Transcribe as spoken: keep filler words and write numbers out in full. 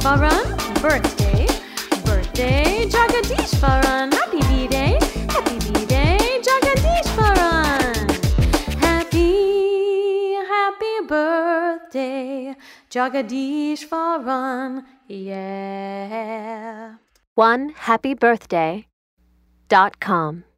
Jagadishvaran, birthday, birthday, Jagadishvaran. Happy B-Day, happy B-Day, Jagadishvaran. Happy, happy birthday, Jagadishvaran, yeah. one happy birthday dot com